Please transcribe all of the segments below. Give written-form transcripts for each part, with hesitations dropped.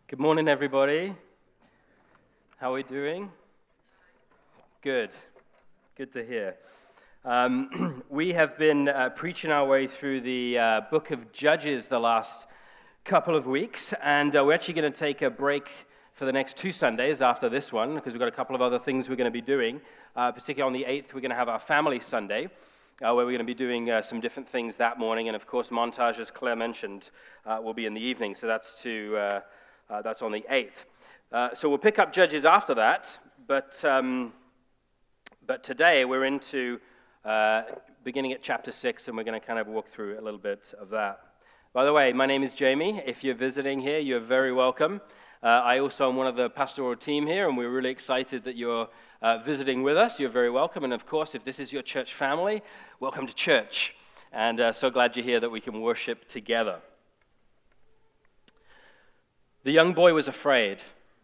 Good morning, everybody. How are we doing? Good. Good to hear. We have been preaching our way through the book of Judges the last couple of weeks, and we're actually going to take a break for the next 2 Sundays after this one, because we've got a couple of other things we're going to be doing. Particularly on the 8th, we're going to have our Family Sunday, where we're going to be doing some different things that morning, and of course, montage, as Claire mentioned, will be in the evening, so that's on the 8th. So we'll pick up Judges after that, but today we're into beginning at chapter 6, and we're going to kind of walk through a little bit of that. By the way, my name is Jamie. If you're visiting here, you're very welcome. I also am one of the pastoral team here, and we're really excited that you're visiting with us. You're very welcome. And of course, if this is your church family, welcome to church. And so glad you're here that we can worship together. The young boy was afraid.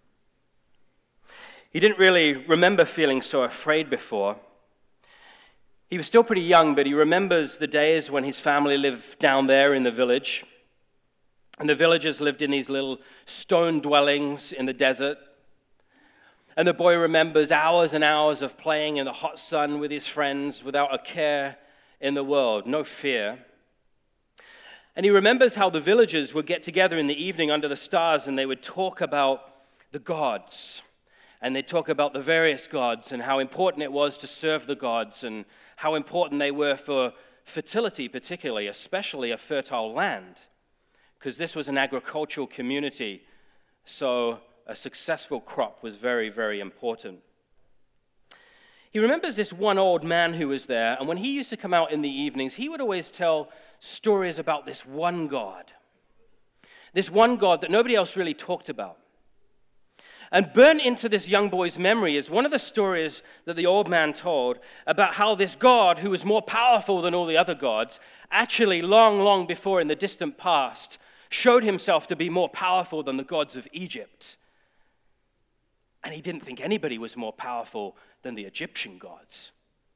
He didn't really remember feeling so afraid before. He was still pretty young, but he remembers the days when his family lived down there in the village. And the villagers lived in these little stone dwellings in the desert. And the boy remembers hours and hours of playing in the hot sun with his friends without a care in the world, no fear. And he remembers how the villagers would get together in the evening under the stars and they would talk about the gods. And they'd talk about the various gods and how important it was to serve the gods and how important they were for fertility particularly, especially a fertile land. Because this was an agricultural community, so a successful crop was very, very important. He remembers this one old man who was there, and when he used to come out in the evenings, he would always tell stories about this one God that nobody else really talked about. And burnt into this young boy's memory is one of the stories that the old man told about how this God, who was more powerful than all the other gods, actually long, long before in the distant past, showed himself to be more powerful than the gods of Egypt. And he didn't think anybody was more powerful than the Egyptian gods.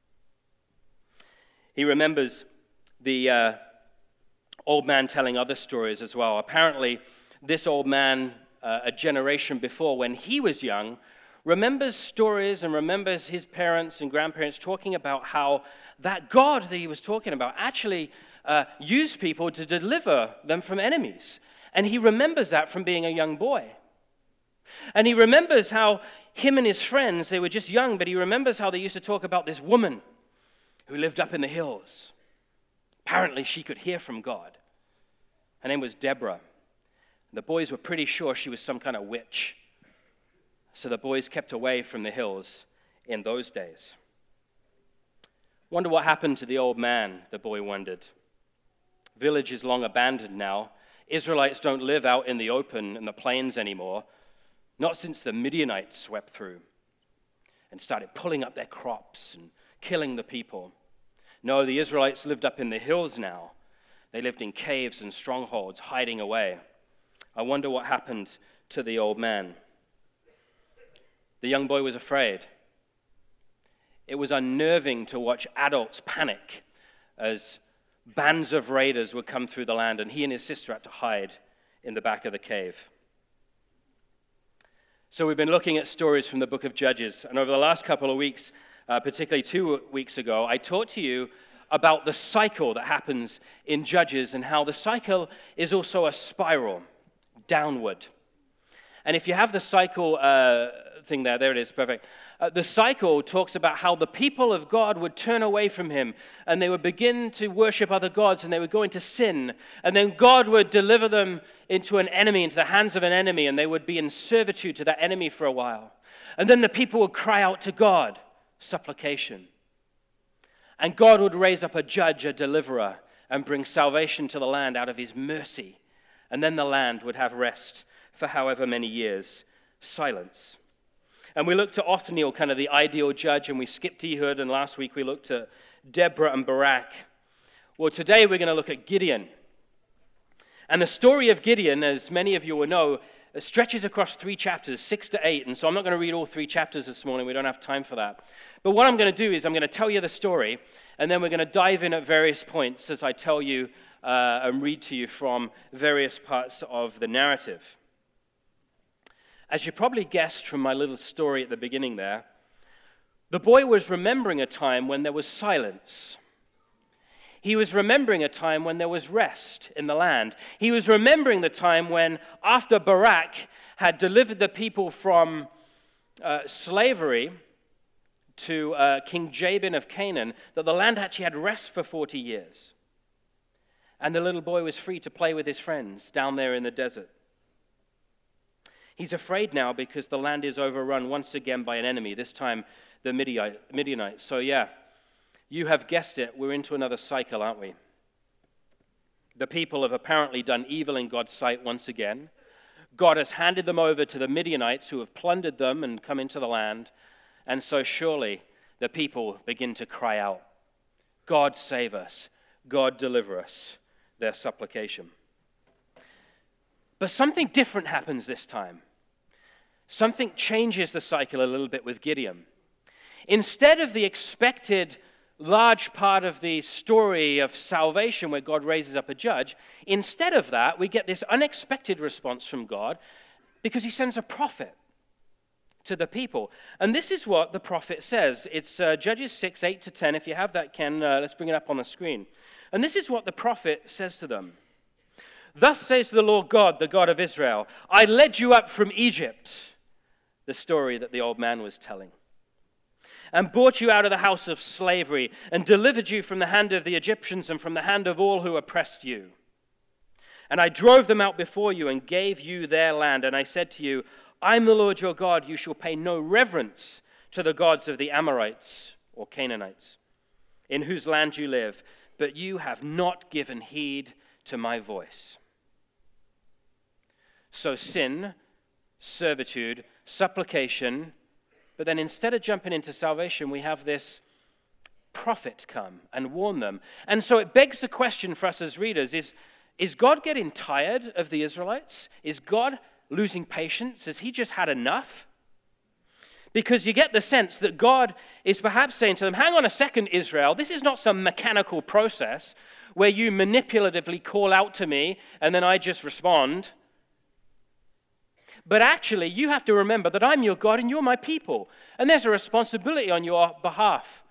He remembers the old man telling other stories as well. Apparently, this old man, a generation before, when he was young, remembers stories and remembers his parents and grandparents talking about how that God that he was talking about actually used people to deliver them from enemies. And he remembers that from being a young boy. And he remembers how him and his friends, they were just young, but he remembers how they used to talk about this woman who lived up in the hills. Apparently, she could hear from God. Her name was Deborah. The boys were pretty sure she was some kind of witch. So the boys kept away from the hills in those days. Wonder what happened to the old man, the boy wondered. Village is long abandoned now. Israelites don't live out in the open in the plains anymore. Not since the Midianites swept through and started pulling up their crops and killing the people. No, the Israelites lived up in the hills now. They lived in caves and strongholds, hiding away. I wonder what happened to the old man. The young boy was afraid. It was unnerving to watch adults panic as bands of raiders would come through the land, and he and his sister had to hide in the back of the cave. So we've been looking at stories from the book of Judges, and over the last couple of weeks, particularly 2 weeks ago, I talked to you about the cycle that happens in Judges and how the cycle is also a spiral downward. And if you have the cycle thing there it is, perfect. The cycle talks about how the people of God would turn away from him and they would begin to worship other gods and they would go into sin. And then God would deliver them into an enemy, into the hands of an enemy, and they would be in servitude to that enemy for a while. And then the people would cry out to God, supplication. And God would raise up a judge, a deliverer, and bring salvation to the land out of his mercy. And then the land would have rest for however many years, silence. And we looked at Othniel, kind of the ideal judge, and we skipped Ehud, and last week we looked at Deborah and Barak. Well, today we're going to look at Gideon. And the story of Gideon, as many of you will know, stretches across 3 chapters, 6 to 8, and so I'm not going to read all 3 chapters this morning. We don't have time for that. But what I'm going to do is I'm going to tell you the story, and then we're going to dive in at various points as I tell you and read to you from various parts of the narrative. as you probably guessed from my little story at the beginning there, the boy was remembering a time when there was silence. He was remembering a time when there was rest in the land. He was remembering the time when, after Barak had delivered the people from slavery to King Jabin of Canaan, that the land actually had rest for 40 years. And the little boy was free to play with his friends down there in the desert. He's afraid now because the land is overrun once again by an enemy, this time the Midianites. So yeah, you have guessed it, we're into another cycle, aren't we? The people have apparently done evil in God's sight once again. God has handed them over to the Midianites who have plundered them and come into the land. And so surely the people begin to cry out, God save us, God deliver us, their supplication. But something different happens this time. Something changes the cycle a little bit with Gideon. Instead of the expected large part of the story of salvation where God raises up a judge, instead of that, we get this unexpected response from God because he sends a prophet to the people. And this is what the prophet says. It's Judges 6, 8 to 10. If you have that, Ken, let's bring it up on the screen. And this is what the prophet says to them. Thus says the Lord God, the God of Israel, I led you up from Egypt, the story that the old man was telling, and brought you out of the house of slavery, and delivered you from the hand of the Egyptians and from the hand of all who oppressed you. And I drove them out before you and gave you their land. And I said to you, I'm the Lord your God. You shall pay no reverence to the gods of the Amorites or Canaanites, in whose land you live. But you have not given heed to my voice. So sin, servitude, supplication, but then instead of jumping into salvation, we have this prophet come and warn them. And so it begs the question for us as readers, is God getting tired of the Israelites? Is God losing patience? Has he just had enough? Because you get the sense that God is perhaps saying to them, hang on a second, Israel, this is not some mechanical process where you manipulatively call out to me and then I just respond. But actually, you have to remember that I'm your God and you're my people. And there's a responsibility on your behalf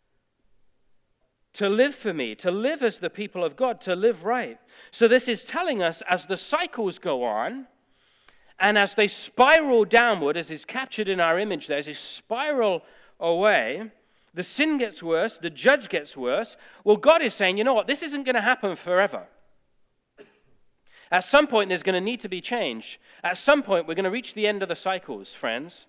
to live for me, to live as the people of God, to live right. So this is telling us as the cycles go on, and as they spiral downward, as is captured in our image there, as they spiral away, the sin gets worse, the judge gets worse. Well, God is saying, you know what, this isn't going to happen forever. At some point, there's going to need to be change. At some point, we're going to reach the end of the cycles, friends.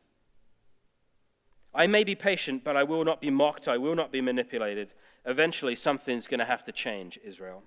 I may be patient, but I will not be mocked. I will not be manipulated. Eventually, something's going to have to change, Israel.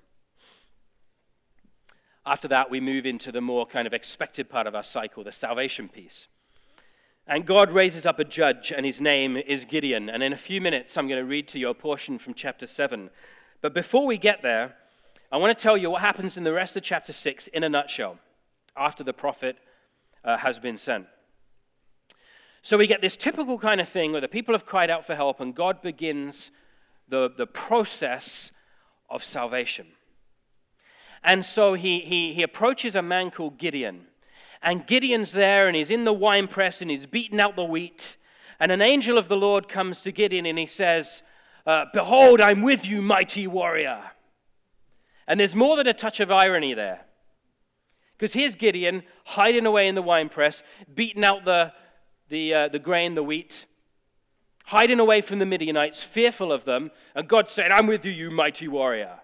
After that, we move into the more kind of expected part of our cycle, the salvation piece. And God raises up a judge, and his name is Gideon. And in a few minutes, I'm going to read to you a portion from chapter 7. But before we get there, I want to tell you what happens in the rest of chapter 6 in a nutshell, after the prophet has been sent. So we get this typical kind of thing where the people have cried out for help, and God begins the process of salvation. And so he approaches a man called Gideon. And Gideon's there, and he's in the winepress, and he's beating out the wheat. And an angel of the Lord comes to Gideon, and he says, Behold, I'm with you, mighty warrior. And there's more than a touch of irony there. Because here's Gideon hiding away in the winepress, beating out the grain, the wheat, hiding away from the Midianites, fearful of them. And God said, I'm with you, you mighty warrior.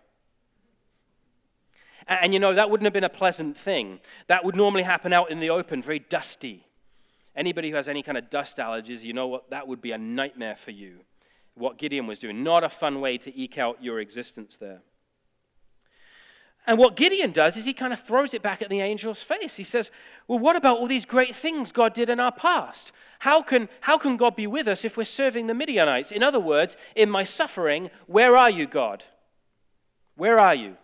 And you know, that wouldn't have been a pleasant thing. That would normally happen out in the open, very dusty. Anybody who has any kind of dust allergies, you know what? That would be a nightmare for you. What Gideon was doing. Not a fun way to eke out your existence there. And what Gideon does is he kind of throws it back at the angel's face. He says, well, what about all these great things God did in our past? How can God be with us if we're serving the Midianites? In other words, in my suffering, where are you, God? Where are you?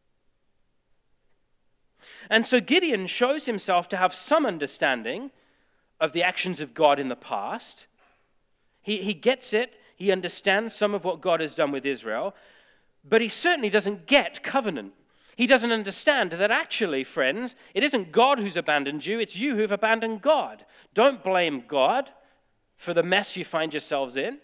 And so Gideon shows himself to have some understanding of the actions of God in the past. He gets it. He understands some of what God has done with Israel. But he certainly doesn't get covenant. He doesn't understand that actually, friends, it isn't God who's abandoned you, it's you who've abandoned God. Don't blame God for the mess you find yourselves in.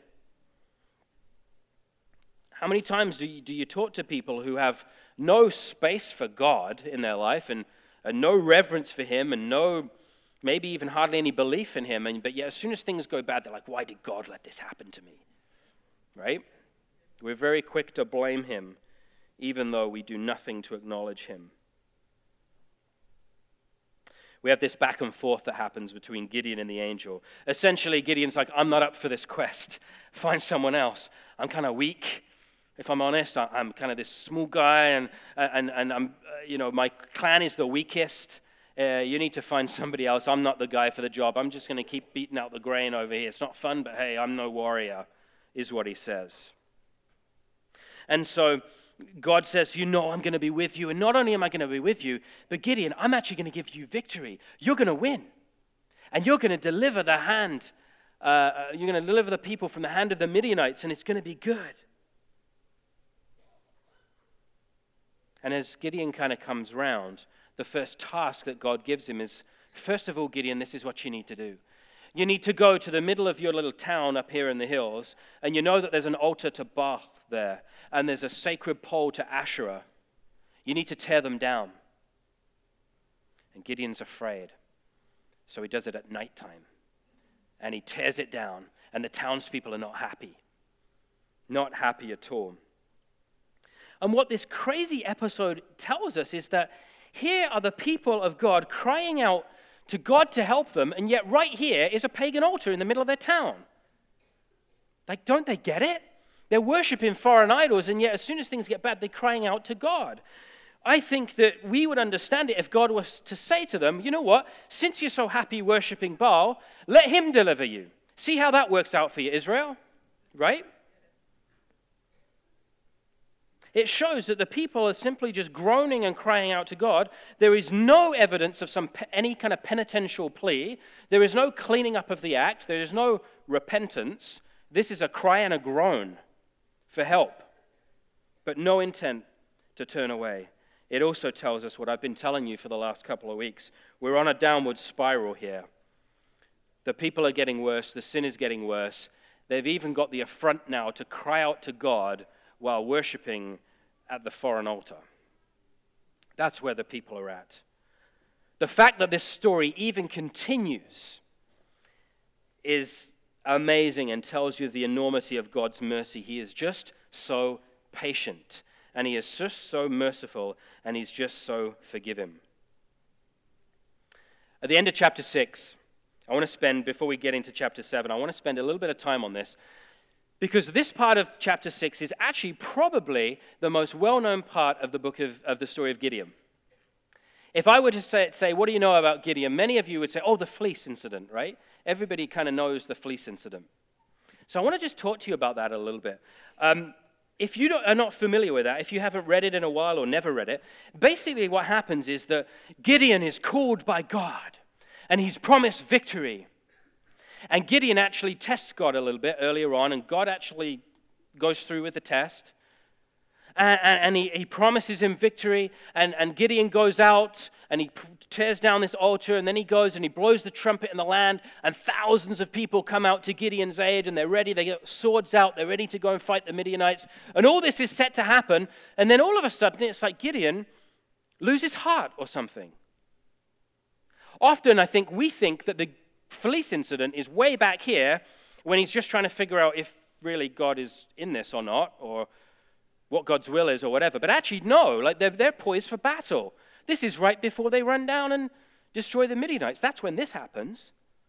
How many times do you talk to people who have no space for God in their life and no reverence for Him and no, maybe even hardly any belief in Him, but yet as soon as things go bad, they're like, why did God let this happen to me? Right? We're very quick to blame Him, even though we do nothing to acknowledge Him. We have this back and forth that happens between Gideon and the angel. Essentially, Gideon's like, I'm not up for this quest. Find someone else. I'm kind of weak. If I'm honest, I'm kind of this small guy, and I'm, my clan is the weakest. You need to find somebody else. I'm not the guy for the job. I'm just going to keep beating out the grain over here. It's not fun, but hey, I'm no warrior, is what he says. And so God says, I'm going to be with you. And not only am I going to be with you, but Gideon, I'm actually going to give you victory. You're going to win. And you're going to deliver you're going to deliver the people from the hand of the Midianites, and it's going to be good. And as Gideon kind of comes round, the first task that God gives him is, first of all, Gideon, this is what you need to do. You need to go to the middle of your little town up here in the hills, and you know that there's an altar to Baal there, and there's a sacred pole to Asherah. You need to tear them down. And Gideon's afraid, so he does it at nighttime. And he tears it down, and the townspeople are not happy. Not happy at all. And what this crazy episode tells us is that here are the people of God crying out to God to help them, and yet right here is a pagan altar in the middle of their town. Like, don't they get it? They're worshiping foreign idols, and yet as soon as things get bad, they're crying out to God. I think that we would understand it if God was to say to them, you know what, since you're so happy worshiping Baal, let him deliver you. See how that works out for you, Israel, right? It shows that the people are simply just groaning and crying out to God. There is no evidence of any kind of penitential plea. There is no cleaning up of the act. There is no repentance. This is a cry and a groan for help, but no intent to turn away. It also tells us what I've been telling you for the last couple of weeks. We're on a downward spiral here. The people are getting worse. The sin is getting worse. They've even got the affront now to cry out to God while worshiping at the foreign altar. That's where the people are at. The fact that this story even continues is amazing and tells you the enormity of God's mercy. He is just so patient, and he is just so merciful, and he's just so forgiving. At the end of chapter 6, I want to spend, before we get into chapter 7, I want to spend a little bit of time on this, because this part of chapter 6 is actually probably the most well-known part of the book of the story of Gideon. If I were to say, what do you know about Gideon? Many of you would say, the fleece incident, right? Everybody kind of knows the fleece incident. So I want to just talk to you about that a little bit. If you are not familiar with that, if you haven't read it in a while or never read it, basically what happens is that Gideon is called by God, and he's promised victory. And Gideon actually tests God a little bit earlier on, and God actually goes through with the test. And he promises him victory, and Gideon goes out, and he tears down this altar, and then he goes and he blows the trumpet in the land, and thousands of people come out to Gideon's aid, and they're ready, they get swords out, they're ready to go and fight the Midianites, and all this is set to happen, and then all of a sudden it's like Gideon loses heart or something. Often I think we think that the fleece incident is way back here when he's just trying to figure out if really God is in this or not, or what God's will is or whatever. But actually, no, like they're poised for battle. This is right before they run down and destroy the Midianites. That's when this happens.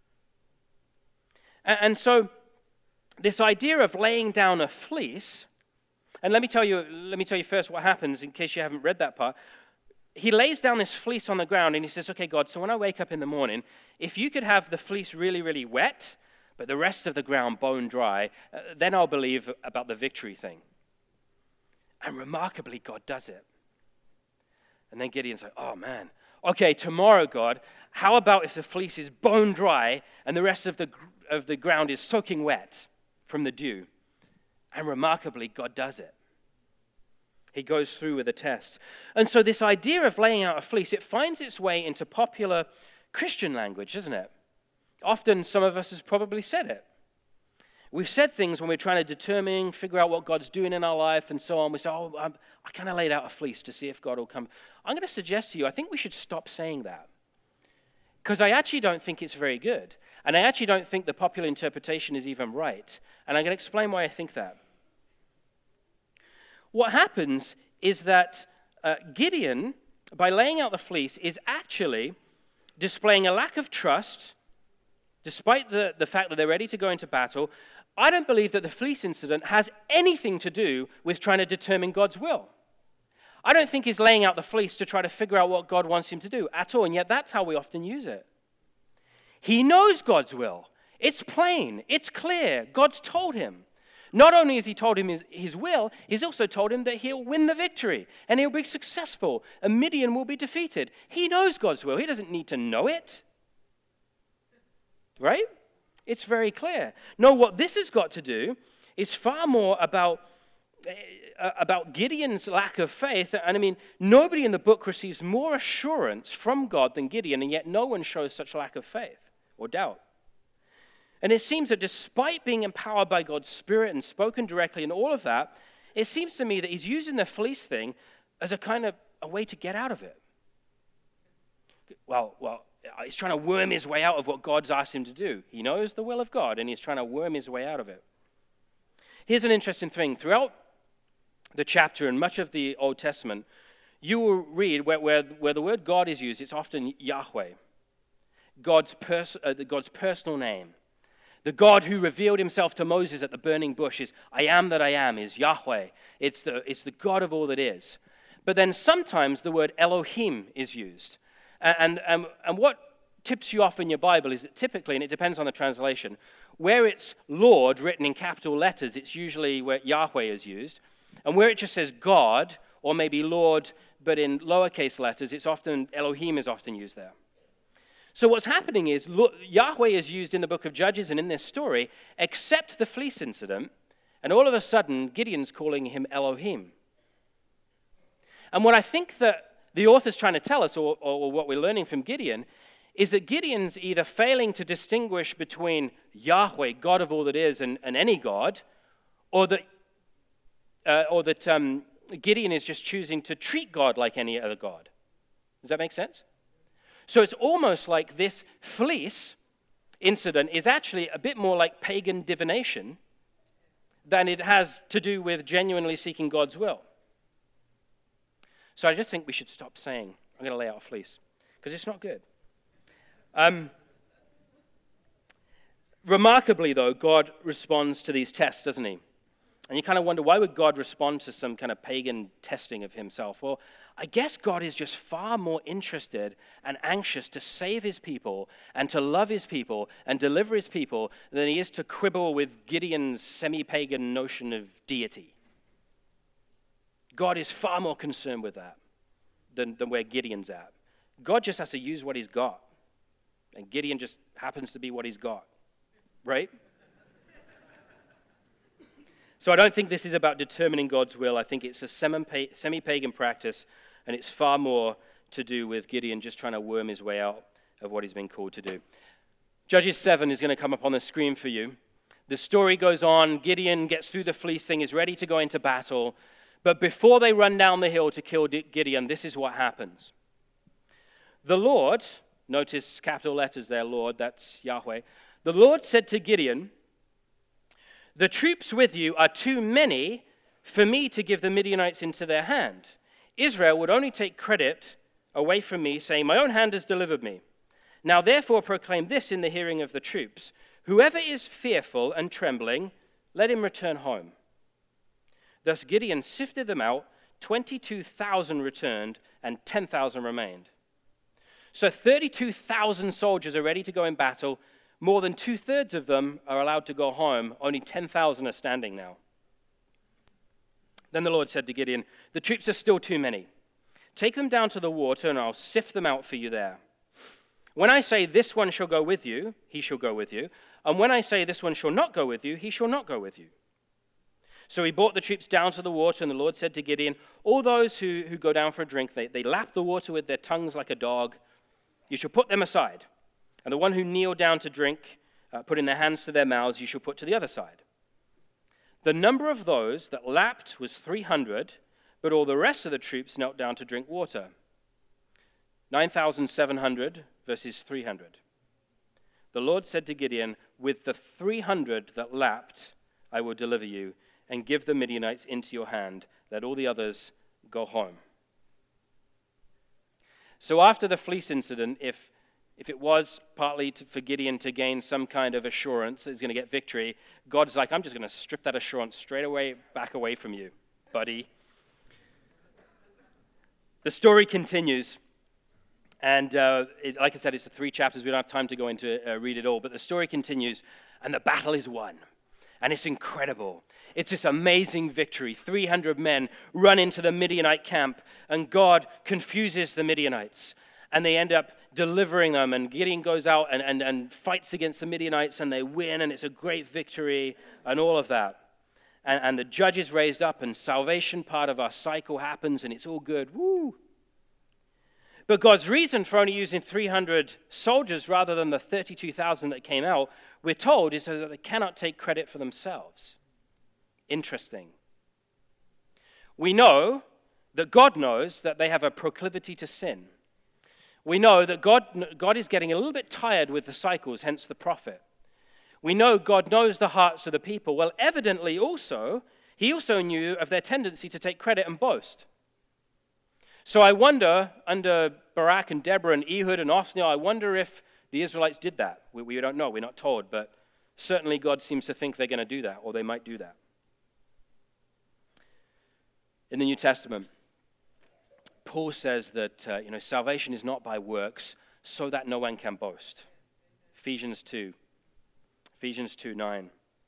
And so this idea of laying down a fleece, and let me tell you first what happens in case you haven't read that part. He lays down this fleece on the ground and he says, okay, God, so when I wake up in the morning, if you could have the fleece really, really wet, but the rest of the ground bone dry, then I'll believe about the victory thing. And remarkably, God does it. And then Gideon's like, oh man, okay, tomorrow, God, how about if the fleece is bone dry and the rest of the ground is soaking wet from the dew? And remarkably, God does it. He goes through with a test. And so this idea of laying out a fleece, it finds its way into popular Christian language, doesn't it? Often some of us has probably said it. We've said things when we're trying to figure out what God's doing in our life and so on. We say, I kind of laid out a fleece to see if God will come. I'm going to suggest to you, I think we should stop saying that. Because I actually don't think it's very good. And I actually don't think the popular interpretation is even right. And I'm going to explain why I think that. What happens is that Gideon, by laying out the fleece, is actually displaying a lack of trust, despite the fact that they're ready to go into battle. I don't believe that the fleece incident has anything to do with trying to determine God's will. I don't think he's laying out the fleece to try to figure out what God wants him to do at all, and yet that's how we often use it. He knows God's will. It's plain. It's clear. God's told him. Not only has he told him his will, he's also told him that he'll win the victory and he'll be successful and Midian will be defeated. He knows God's will. He doesn't need to know it. Right? It's very clear. No, what this has got to do is far more about Gideon's lack of faith. And I mean, nobody in the book receives more assurance from God than Gideon, and yet no one shows such lack of faith or doubt. And it seems that despite being empowered by God's Spirit and spoken directly and all of that, it seems to me that he's using the fleece thing as a kind of a way to get out of it. Well, he's trying to worm his way out of what God's asked him to do. He knows the will of God, and he's trying to worm his way out of it. Here's an interesting thing. Throughout the chapter and much of the Old Testament, you will read where the word God is used, it's often Yahweh, God's personal name. The God who revealed himself to Moses at the burning bush is I am that I am, is Yahweh. It's the God of all that is. But then sometimes the word Elohim is used. And what tips you off in your Bible is that typically, and it depends on the translation, where it's Lord written in capital letters, it's usually where Yahweh is used. And where it just says God, or maybe Lord, but in lowercase letters, it's often Elohim is often used there. So what's happening is Yahweh is used in the book of Judges and in this story, except the fleece incident, and all of a sudden, Gideon's calling him Elohim. And what I think that the author's trying to tell us, or what we're learning from Gideon, is that Gideon's either failing to distinguish between Yahweh, God of all that is, and any God, or that Gideon is just choosing to treat God like any other God. Does that make sense? So it's almost like this fleece incident is actually a bit more like pagan divination than it has to do with genuinely seeking God's will. So I just think we should stop saying, I'm going to lay out a fleece, because it's not good. Remarkably, though, God responds to these tests, doesn't he? And you kind of wonder, why would God respond to some kind of pagan testing of himself? Well, I guess God is just far more interested and anxious to save his people and to love his people and deliver his people than he is to quibble with Gideon's semi-pagan notion of deity. God is far more concerned with that than where Gideon's at. God just has to use what he's got. And Gideon just happens to be what he's got. Right? So I don't think this is about determining God's will. I think it's a semi-pagan practice, and it's far more to do with Gideon just trying to worm his way out of what he's been called to do. Judges 7 is going to come up on the screen for you. The story goes on. Gideon gets through the fleece thing, is ready to go into battle. But before they run down the hill to kill Gideon, this is what happens. The Lord, notice capital letters there, Lord, that's Yahweh. The Lord said to Gideon, the troops with you are too many for me to give the Midianites into their hand. Israel would only take credit away from me, saying, my own hand has delivered me. Now therefore proclaim this in the hearing of the troops. Whoever is fearful and trembling, let him return home. Thus Gideon sifted them out, 22,000 returned, and 10,000 remained. So 32,000 soldiers are ready to go in battle. More than 2/3 of them are allowed to go home. Only 10,000 are standing now. Then the Lord said to Gideon, the troops are still too many. Take them down to the water, and I'll sift them out for you there. When I say this one shall go with you, he shall go with you. And when I say this one shall not go with you, he shall not go with you. So he brought the troops down to the water, and the Lord said to Gideon, all those who go down for a drink, they lap the water with their tongues like a dog. You shall put them aside. And the one who kneeled down to drink, putting their hands to their mouths, you shall put to the other side. The number of those that lapped was 300, but all the rest of the troops knelt down to drink water. 9,700 versus 300. The Lord said to Gideon, with the 300 that lapped, I will deliver you, and give the Midianites into your hand. Let all the others go home. So after the fleece incident, if it was partly for Gideon to gain some kind of assurance that he's going to get victory, God's like, I'm just going to strip that assurance straight away, back away from you, buddy. The story continues. And like I said, it's 3 chapters. We don't have time to go into read it all. But the story continues, and the battle is won. And it's incredible. It's this amazing victory. 300 men run into the Midianite camp, and God confuses the Midianites. And they end up delivering them, and Gideon goes out and fights against the Midianites, and they win, and it's a great victory, and all of that. And the judge is raised up, and salvation part of our cycle happens, and it's all good. Woo! But God's reason for only using 300 soldiers rather than the 32,000 that came out, we're told, is so that they cannot take credit for themselves. Interesting. We know that God knows that they have a proclivity to sin. We know that God is getting a little bit tired with the cycles, hence the prophet. We know God knows the hearts of the people. Well, evidently also, he also knew of their tendency to take credit and boast. So I wonder, under Barak and Deborah and Ehud and Othniel, I wonder if the Israelites did that. We don't know, we're not told, but certainly God seems to think they're going to do that, or they might do that. In the New Testament, Paul says that salvation is not by works, so that no one can boast. Ephesians 2:9.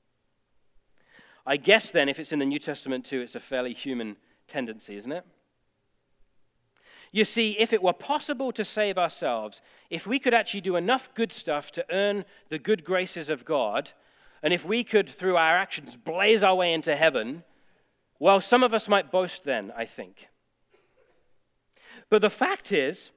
I guess then, if it's in the New Testament too, it's a fairly human tendency, isn't it? You see, if it were possible to save ourselves, if we could actually do enough good stuff to earn the good graces of God, and if we could, through our actions, blaze our way into heaven, well, some of us might boast then, I think. But the fact is,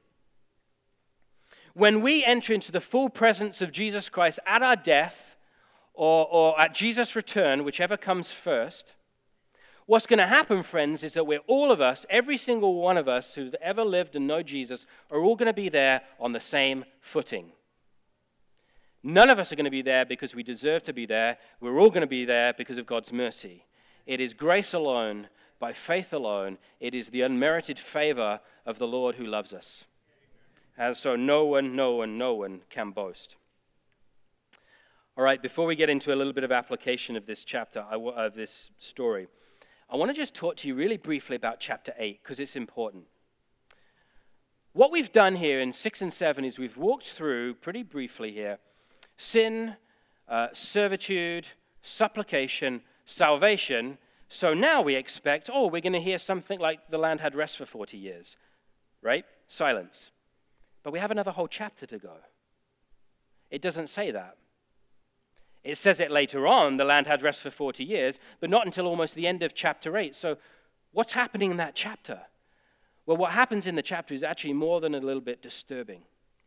when we enter into the full presence of Jesus Christ at our death or at Jesus' return, whichever comes first, what's going to happen, friends, is that we're all of us, every single one of us who've ever lived and know Jesus, are all going to be there on the same footing. None of us are going to be there because we deserve to be there. We're all going to be there because of God's mercy. It is grace alone, by faith alone. It is the unmerited favor of the Lord who loves us. And so no one can boast. All right, before we get into a little bit of application of this chapter, of this story, I want to just talk to you really briefly about chapter 8, because it's important. What we've done here in 6 and 7 is we've walked through, pretty briefly here, sin, servitude, supplication, salvation. So now we expect, we're going to hear something like the land had rest for 40 years, right? Silence. But we have another whole chapter to go. It doesn't say that. It says it later on, the land had rest for 40 years, but not until almost the end of chapter 8. So what's happening in that chapter? Well, what happens in the chapter is actually more than a little bit disturbing.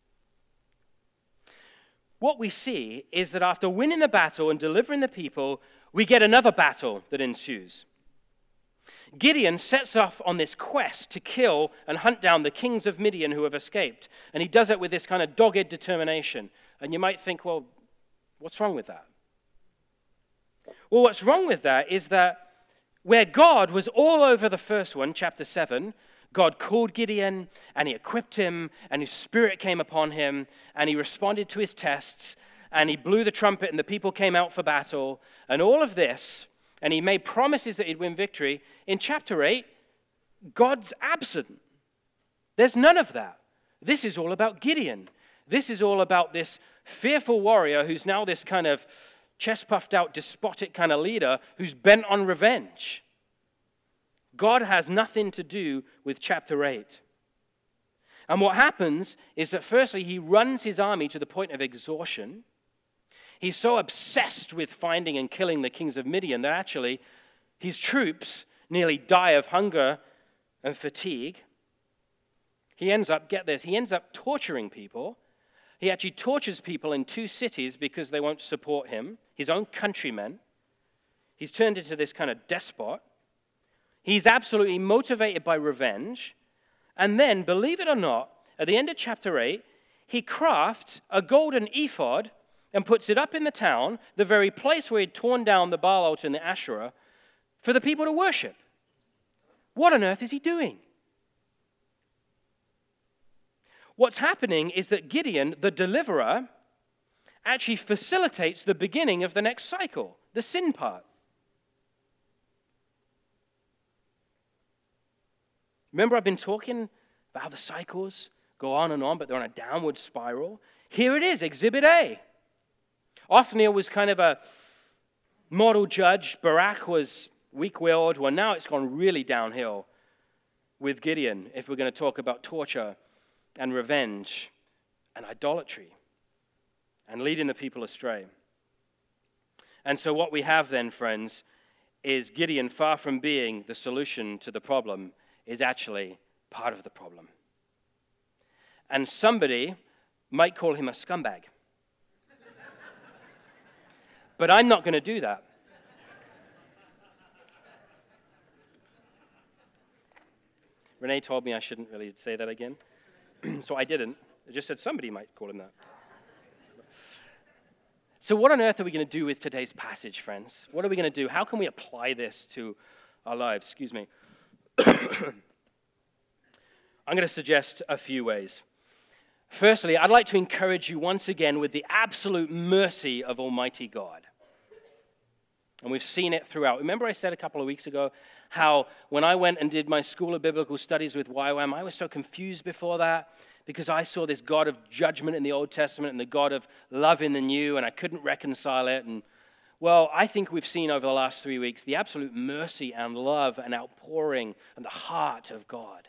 What we see is that after winning the battle and delivering the people, we get another battle that ensues. Gideon sets off on this quest to kill and hunt down the kings of Midian who have escaped. And he does it with this kind of dogged determination. And you might think, well, what's wrong with that? Well, what's wrong with that is that where God was all over the first one, chapter 7, God called Gideon and he equipped him and his spirit came upon him and he responded to his tests and he blew the trumpet and the people came out for battle and all of this, and he made promises that he'd win victory. In chapter 8, God's absent. There's none of that. This is all about Gideon. This is all about this fearful warrior who's now this kind of chest-puffed out, despotic kind of leader who's bent on revenge. God has nothing to do with chapter 8. And what happens is that firstly, he runs his army to the point of exhaustion. He's so obsessed with finding and killing the kings of Midian that actually His troops nearly die of hunger and fatigue. He ends up, get this, he ends up torturing people. He actually tortures people in 2 cities because they won't support him, his own countrymen. He's turned into this kind of despot. He's absolutely motivated by revenge. And then, believe it or not, at the end of chapter 8, he crafts a golden ephod and puts it up in the town, the very place where he'd torn down the Baal altar and the Asherah, for the people to worship. What on earth is he doing? What's happening is that Gideon, the deliverer, actually facilitates the beginning of the next cycle, the sin part. Remember, I've been talking about how the cycles go on and on, but they're on a downward spiral. Here it is, Exhibit A. Othniel was kind of a model judge. Barak was weak-willed. Well, now it's gone really downhill with Gideon, if we're going to talk about torture and revenge and idolatry and leading the people astray. And so what we have then, friends, is Gideon, far from being the solution to the problem, is actually part of the problem. And somebody might call him a scumbag. But I'm not going to do that. Renee told me I shouldn't really say that again. So I didn't. I just said somebody might call him that. So what on earth are we going to do with today's passage, friends? What are we going to do? How can we apply this to our lives? Excuse me. I'm going to suggest a few ways. Firstly, I'd like to encourage you once again with the absolute mercy of Almighty God. And we've seen it throughout. Remember I said a couple of weeks ago how when I went and did my School of Biblical Studies with YWAM, I was so confused before that because I saw this God of judgment in the Old Testament and the God of love in the New, and I couldn't reconcile it. And well, I think we've seen over the last 3 weeks the absolute mercy and love and outpouring and the heart of God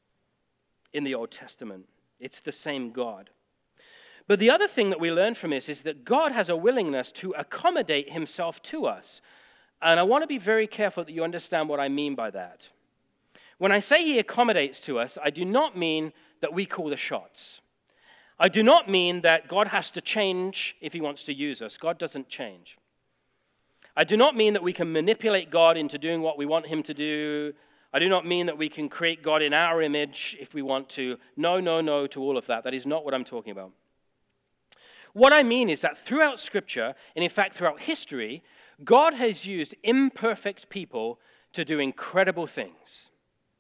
in the Old Testament. It's the same God. But the other thing that we learn from this is that God has a willingness to accommodate himself to us. And I want to be very careful that you understand what I mean by that. When I say he accommodates to us, I do not mean that we call the shots. I do not mean that God has to change if he wants to use us. God doesn't change. I do not mean that we can manipulate God into doing what we want him to do. I do not mean that we can create God in our image if we want to. No to all of that. That is not what I'm talking about. What I mean is that throughout Scripture, and in fact throughout history, God has used imperfect people to do incredible things.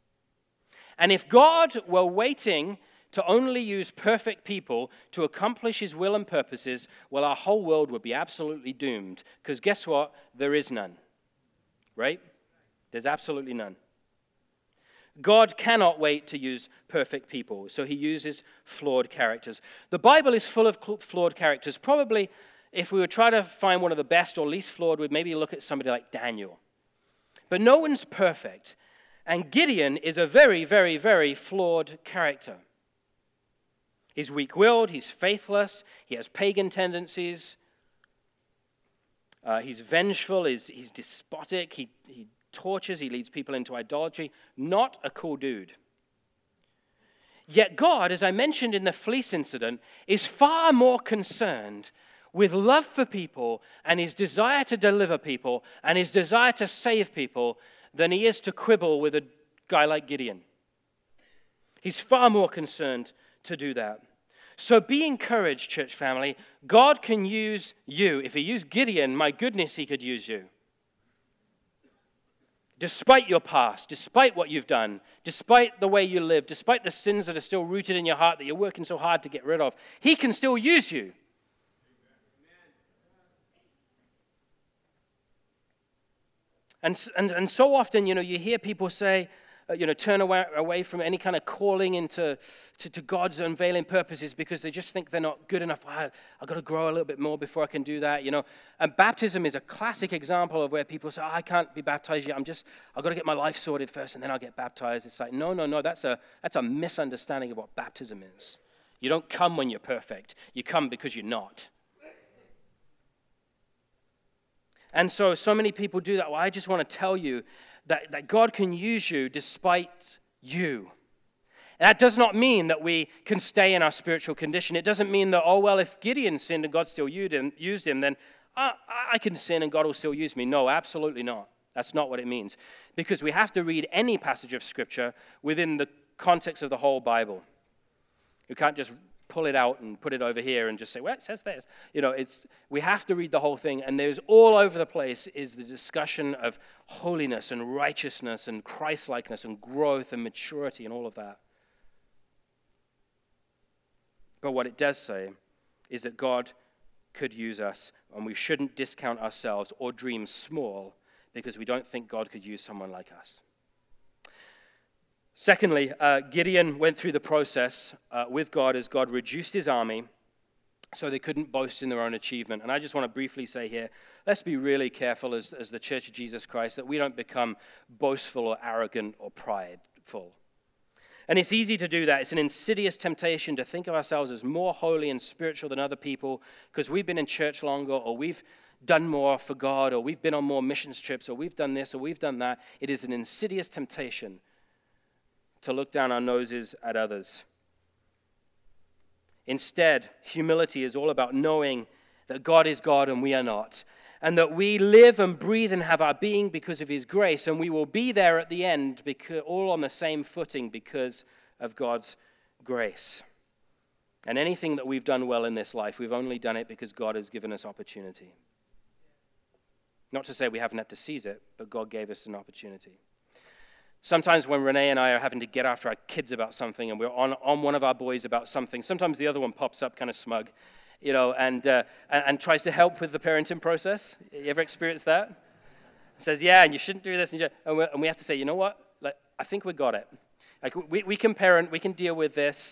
And if God were waiting to only use perfect people to accomplish his will and purposes, well, our whole world would be absolutely doomed. Because guess what? There is none. Right? There's absolutely none. God cannot wait to use perfect people, so he uses flawed characters. The Bible is full of flawed characters. Probably, if we were trying to find one of the best or least flawed, we'd maybe look at somebody like Daniel. But no one's perfect, and Gideon is a very, very, very flawed character. He's weak-willed, he's faithless, he has pagan tendencies, he's vengeful, he's despotic, he tortures, he leads people into idolatry. Not a cool dude. Yet God, as I mentioned in the fleece incident, is far more concerned with love for people and his desire to deliver people and his desire to save people than he is to quibble with a guy like Gideon. He's far more concerned to do that. So be encouraged, church family. God can use you. If he used Gideon, my goodness, he could use you. Despite your past, despite what you've done, despite the way you live, despite the sins that are still rooted in your heart that you're working so hard to get rid of, he can still use you. And so often, you hear people say, turn away from any kind of calling into to God's unveiling purposes because they just think they're not good enough. I've got to grow a little bit more before I can do that, And baptism is a classic example of where people say, I can't be baptized yet. I've got to get my life sorted first and then I'll get baptized. It's like, no, that's a misunderstanding of what baptism is. You don't come when you're perfect. You come because you're not. And so many people do that. Well, I just want to tell you that God can use you despite you. That does not mean that we can stay in our spiritual condition. It doesn't mean that, oh, well, if Gideon sinned and God still used him, then I can sin and God will still use me. No, absolutely not. That's not what it means. Because we have to read any passage of Scripture within the context of the whole Bible. You can't just pull it out and put it over here and just say, well, it says this. We have to read the whole thing, and there's all over the place is the discussion of holiness and righteousness and Christ-likeness and growth and maturity and all of that. But what it does say is that God could use us, and we shouldn't discount ourselves or dream small because we don't think God could use someone like us. Secondly, Gideon went through the process with God as God reduced his army so they couldn't boast in their own achievement. And I just want to briefly say here, let's be really careful as the Church of Jesus Christ that we don't become boastful or arrogant or prideful. And it's easy to do that. It's an insidious temptation to think of ourselves as more holy and spiritual than other people because we've been in church longer, or we've done more for God, or we've been on more missions trips, or we've done this, or we've done that. It is an insidious temptation to look down our noses at others. Instead, humility is all about knowing that God is God and we are not, and that we live and breathe and have our being because of his grace, and we will be there at the end because, all on the same footing because of God's grace. And anything that we've done well in this life, we've only done it because God has given us opportunity. Not to say we haven't had to seize it, but God gave us an opportunity. Sometimes when Renee and I are having to get after our kids about something, and we're on one of our boys about something, sometimes the other one pops up kind of smug, and tries to help with the parenting process. You ever experienced that? Says, yeah, and you shouldn't do this. And we have to say, you know what? I think we got it. Like we can parent, we can deal with this.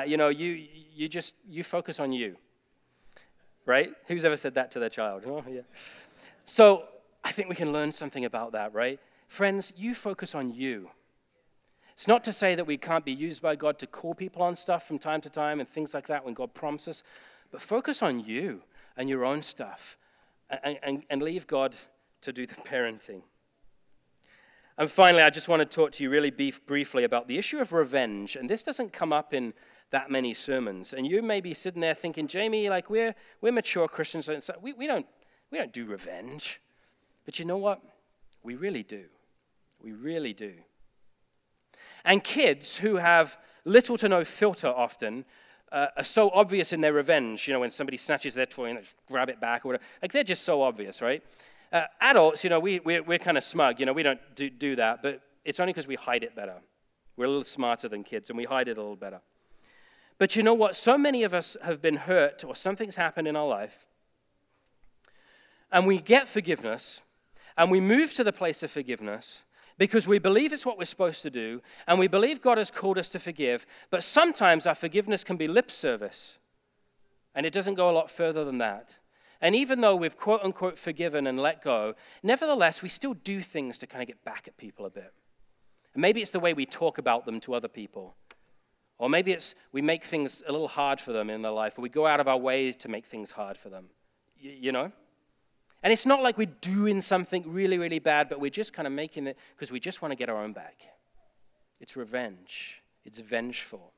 You focus on you. Right? Who's ever said that to their child? Oh, yeah. So I think we can learn something about that, right? Friends, you focus on you. It's not to say that we can't be used by God to call people on stuff from time to time and things like that when God prompts us, but focus on you and your own stuff and leave God to do the parenting. And finally, I just want to talk to you really briefly about the issue of revenge. And this doesn't come up in that many sermons. And you may be sitting there thinking, Jamie, like we're mature Christians, and we don't do revenge. But you know what? We really do. We really do. And kids who have little to no filter often are so obvious in their revenge. When somebody snatches their toy and they just grab it back or whatever. Like they're just so obvious, right? Adults, we're kind of smug. We don't do that, but it's only because we hide it better. We're a little smarter than kids, and we hide it a little better. But you know what? So many of us have been hurt or something's happened in our life, and we get forgiveness, and we move to the place of forgiveness because we believe it's what we're supposed to do, and we believe God has called us to forgive, but sometimes our forgiveness can be lip service, and it doesn't go a lot further than that. And even though we've quote-unquote forgiven and let go, nevertheless, we still do things to kind of get back at people a bit. And maybe it's the way we talk about them to other people. Or maybe it's we make things a little hard for them in their life, or we go out of our way to make things hard for them. You know? And it's not like we're doing something really, really bad, but we're just kind of making it because we just want to get our own back. It's revenge. It's vengeful.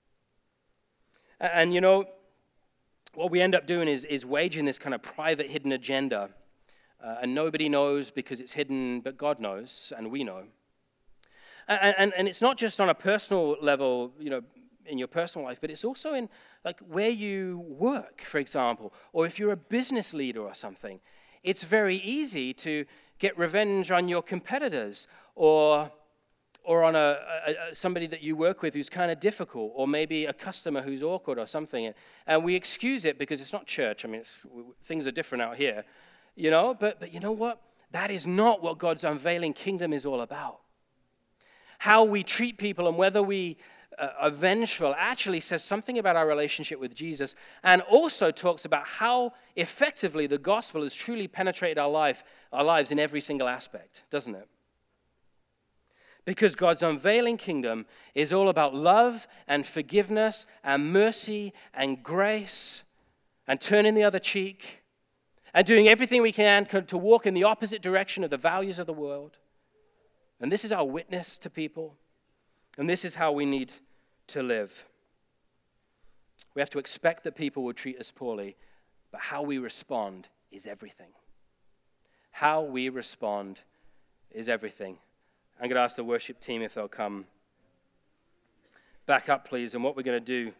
And what we end up doing is waging this kind of private hidden agenda. And nobody knows because it's hidden, but God knows, and we know. And it's not just on a personal level, in your personal life, but it's also in like where you work, for example, or if you're a business leader or something. It's very easy to get revenge on your competitors or on somebody that you work with who's kind of difficult, or maybe a customer who's awkward or something. And we excuse it because it's not church. I mean, things are different out here, But you know what? That is not what God's unveiling kingdom is all about. How we treat people and whether we are vengeful actually says something about our relationship with Jesus, and also talks about how effectively the gospel has truly penetrated our lives in every single aspect, doesn't it? Because God's unveiling kingdom is all about love and forgiveness and mercy and grace and turning the other cheek and doing everything we can to walk in the opposite direction of the values of the world. And this is our witness to people, and this is how we need to live. We have to expect that people will treat us poorly, but how we respond is everything. How we respond is everything. I'm going to ask the worship team if they'll come back up, please. And what we're going to do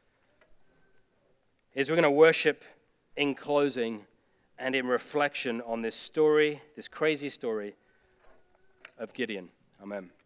is we're going to worship in closing and in reflection on this story, this crazy story of Gideon. Amen.